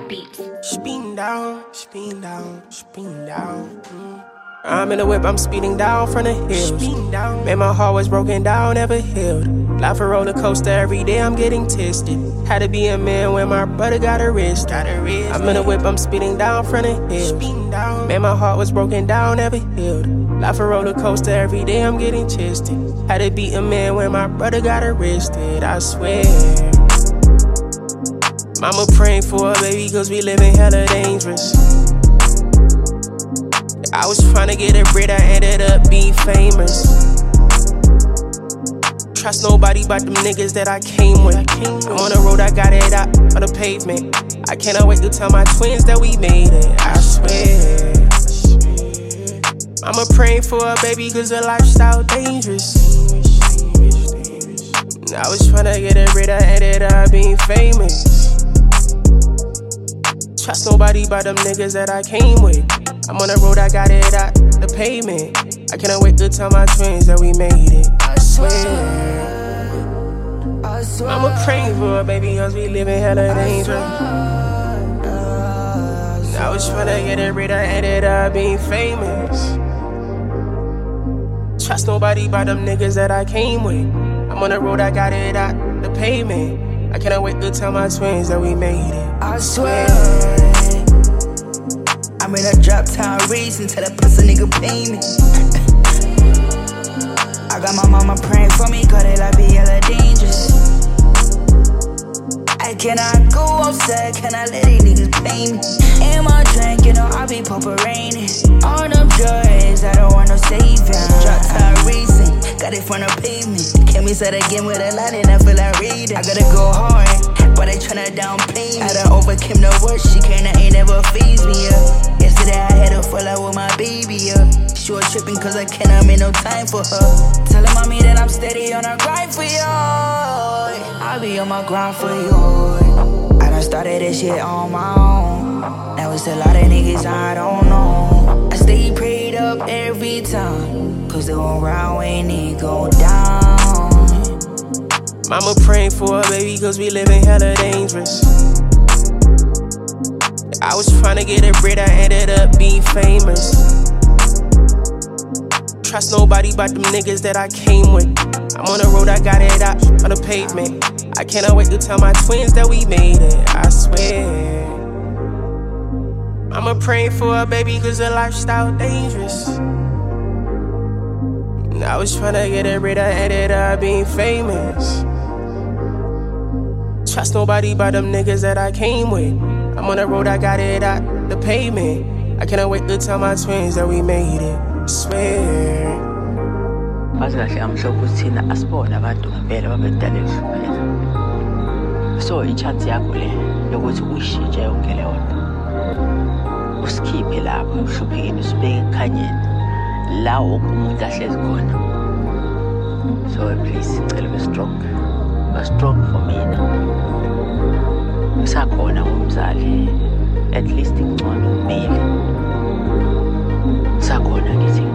Beats. Spin down, spin down, spin down. I'm in the whip, I'm speeding down from the hills. Man, my heart was broken down, never healed. Life a roller coaster, every day I'm getting tested. Had to be a man when my brother got arrested. I'm in the whip, I'm speeding down from the hills. Man, my heart was broken down, never healed. Life a roller coaster, every day I'm getting tested. Had to be a man when my brother got arrested, I swear. Mama praying for a baby cause we living hella dangerous. I was tryna get a bread, I ended up being famous. Trust nobody but them niggas that I came with. I'm on the road, I got it out on the pavement. I cannot wait to tell my twins that we made it, I swear. Mama praying for a baby cause the lifestyle dangerous. I was tryna get a bread, I ended up being famous. Trust nobody but them niggas that I came with. I'm on the road, I got it out the pavement. I cannot wait to tell my twins that we made it, I swear. Mama praying for a baby cause we living hella dangerous. I was tryna get it right, I ended up being famous. Trust nobody but them niggas that I came with. I'm on the road, I got it out the pavement. I cannot wait to tell my twins that we made it, I swear. I'm in a drop town reason till the pussy nigga pay me. I got my mama praying for me cause they like be hella dangerous. I cannot go outside, can I let these niggas pay me? In my drink, you know I be poppin' raining. All them drugs, I don't want no savior. Drop town reason, got it from the pavement. Can we say that again with a line and I feel like reading? I gotta go hard, but they tryna downplay me. I done overcame the worst, she can't, ain't never phase me, yeah. Yesterday I had her fall out with my baby, yeah. She was tripping cause I cannot make no time for her. Tellin' mommy that I'm steady on her grind for you. I be on my grind for you. I done started this shit on my own. Now it's a lot of niggas I don't know. I stay prayed up every time, cause they won't ride when it go down. Mama praying for a baby cause we living hella dangerous. I was tryna get a bread, I ended up being famous. Trust nobody but them niggas that I came with. I'm on the road, I got it out on the pavement. I cannot wait to tell my twins that we made it, I swear. Mama praying for a baby cause the lifestyle dangerous. I was tryna get a bread, I ended up being famous. Trust nobody but them niggas that I came with. I'm on the road, I got it out the pavement. I cannot wait to tell my twins that we made it, I swear. Kahle kahle amhlophe uthina asibone abantu ngempela babedala ehlukene. So i-chance yakho le yokuthi uyishintshe yonke le nto. Usikhiphe lapho emhluphekeni usibeke ekhanyeni la wonke umuntu ahlezi khona. So please cela be strong. Be strong for me now. Usakhona umzali at least ngcono kumele. Usakhona ngithi